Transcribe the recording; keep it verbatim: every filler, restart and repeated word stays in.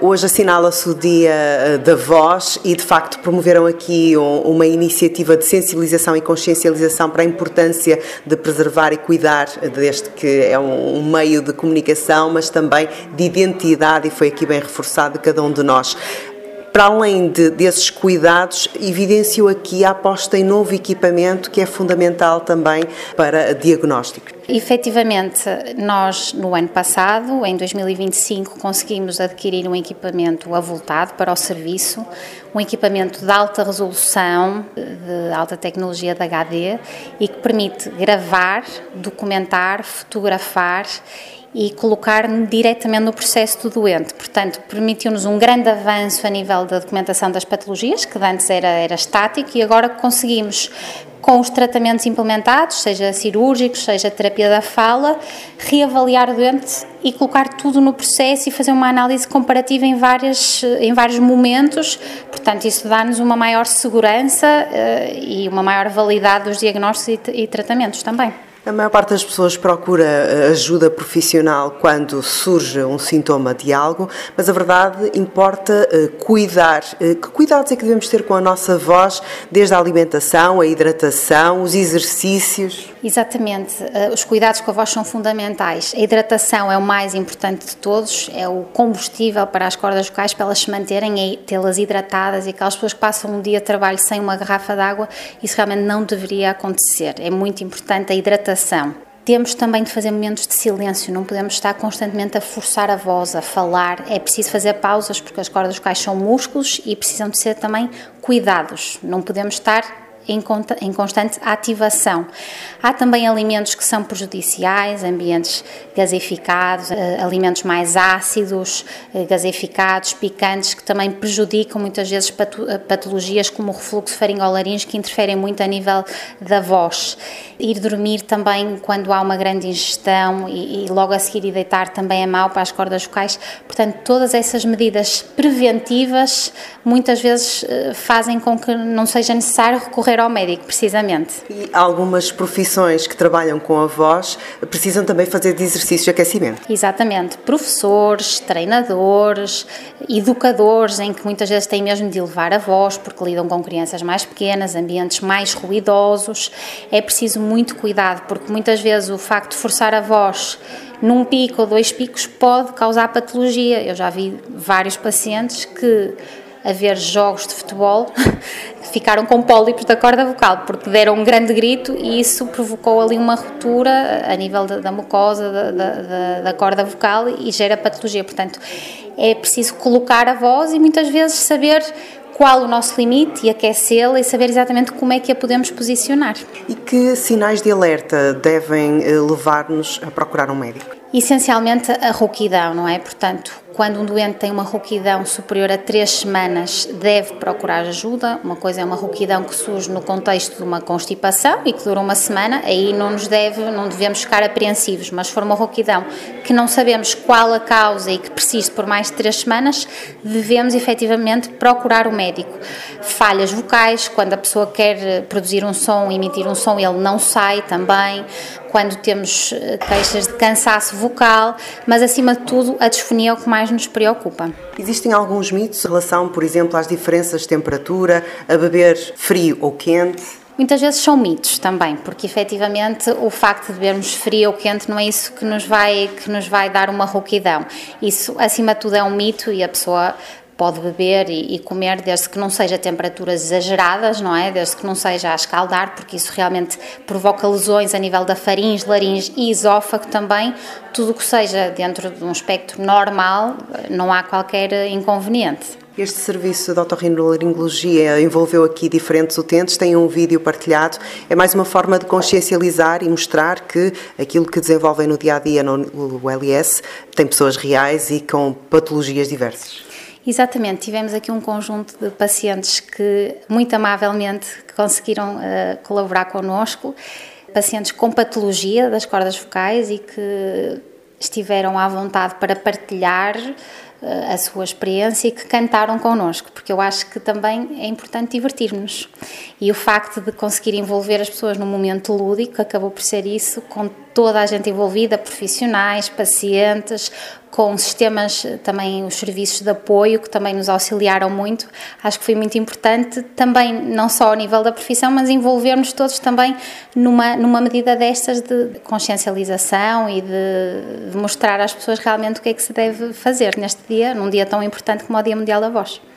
Hoje assinala-se o Dia da Voz e, de facto, promoveram aqui uma iniciativa de sensibilização e consciencialização para a importância de preservar e cuidar deste que é um meio de comunicação, mas também de identidade, e foi aqui bem reforçado de cada um de nós. Para além de, desses cuidados, evidenciou aqui a aposta em novo equipamento que é fundamental também para diagnóstico. Efetivamente, nós no ano passado, em dois mil e vinte e cinco, conseguimos adquirir um equipamento avultado para o serviço, um equipamento de alta resolução, de alta tecnologia de H D e que permite gravar, documentar, fotografar e colocar diretamente no processo do doente. Portanto, permitiu-nos um grande avanço a nível da documentação das patologias, que antes era, era estático, e agora conseguimos, com os tratamentos implementados, seja cirúrgicos, seja terapia da fala, reavaliar o doente e colocar tudo no processo e fazer uma análise comparativa em, várias, em vários momentos. Portanto, isso dá-nos uma maior segurança uh, e uma maior validade dos diagnósticos e, e tratamentos também. A maior parte das pessoas procura ajuda profissional quando surge um sintoma de algo, mas a verdade importa cuidar. Que cuidados é que devemos ter com a nossa voz, desde a alimentação, a hidratação, os exercícios? Exatamente. Os cuidados com a voz são fundamentais. A hidratação é o mais importante de todos, é o combustível para as cordas vocais, para elas se manterem e tê-las hidratadas, e aquelas pessoas que passam um dia de trabalho sem uma garrafa de água, isso realmente não deveria acontecer. É muito importante a hidratação. Temos também de fazer momentos de silêncio, não podemos estar constantemente a forçar a voz, a falar, é preciso fazer pausas porque as cordas vocais são músculos e precisam de ser também cuidados, não podemos estar em constante ativação. Há também alimentos que são prejudiciais, ambientes gaseificados, alimentos mais ácidos, gaseificados, picantes, que também prejudicam muitas vezes patologias como o refluxo faringolaríngeo, que interferem muito a nível da voz. Ir dormir também quando há uma grande ingestão e, e logo a seguir ir deitar também é mau para as cordas vocais. Portanto, todas essas medidas preventivas muitas vezes fazem com que não seja necessário recorrer ao médico, precisamente. E algumas profissões que trabalham com a voz precisam também fazer de exercício de aquecimento. Exatamente. Professores, treinadores, educadores, em que muitas vezes têm mesmo de elevar a voz, porque lidam com crianças mais pequenas, ambientes mais ruidosos. É preciso muito cuidado, porque muitas vezes o facto de forçar a voz num pico ou dois picos pode causar patologia. Eu já vi vários pacientes que, a ver jogos de futebol, ficaram com pólipos da corda vocal, porque deram um grande grito e isso provocou ali uma ruptura a nível da, da mucosa da, da, da corda vocal e gera patologia. Portanto, é preciso colocar a voz e muitas vezes saber qual o nosso limite e aquecê-la e saber exatamente como é que a podemos posicionar. E que sinais de alerta devem levar-nos a procurar um médico? Essencialmente a rouquidão, não é? Portanto, quando um doente tem uma rouquidão superior a três semanas, deve procurar ajuda. Uma coisa é uma rouquidão que surge no contexto de uma constipação e que dura uma semana, aí não nos deve, não devemos ficar apreensivos, mas se for uma rouquidão que não sabemos qual a causa e que persiste por mais de três semanas, devemos efetivamente procurar o médico. Falhas vocais, quando a pessoa quer produzir um som, emitir um som, ele não sai também. Quando temos queixas de cansaço vocal, mas acima de tudo a disfonia é o que mais nos preocupa. Existem alguns mitos em relação, por exemplo, às diferenças de temperatura, a beber frio ou quente? Muitas vezes são mitos também, porque efetivamente o facto de bebermos frio ou quente não é isso que nos vai, que nos vai dar uma rouquidão. Isso acima de tudo é um mito e a pessoa pode beber e, e comer desde que não seja temperaturas exageradas, não é? Desde que não seja a escaldar, porque isso realmente provoca lesões a nível da faringe, laringe e esófago também. Tudo o que seja dentro de um espectro normal, não há qualquer inconveniente. Este serviço de otorrinolaringologia envolveu aqui diferentes utentes, tem um vídeo partilhado, é mais uma forma de consciencializar e mostrar que aquilo que desenvolvem no dia-a-dia no L S tem pessoas reais e com patologias diversas. Exatamente, tivemos aqui um conjunto de pacientes que muito amavelmente conseguiram uh, colaborar connosco, pacientes com patologia das cordas vocais e que estiveram à vontade para partilhar uh, a sua experiência e que cantaram connosco, porque eu acho que também é importante divertir-nos. E o facto de conseguir envolver as pessoas num momento lúdico acabou por ser isso, com toda a gente envolvida, profissionais, pacientes, com sistemas, também os serviços de apoio, que também nos auxiliaram muito. Acho que foi muito importante, também, não só ao nível da profissão, mas envolver-nos todos também numa, numa medida destas de consciencialização e de, de mostrar às pessoas realmente o que é que se deve fazer neste dia, num dia tão importante como o Dia Mundial da Voz.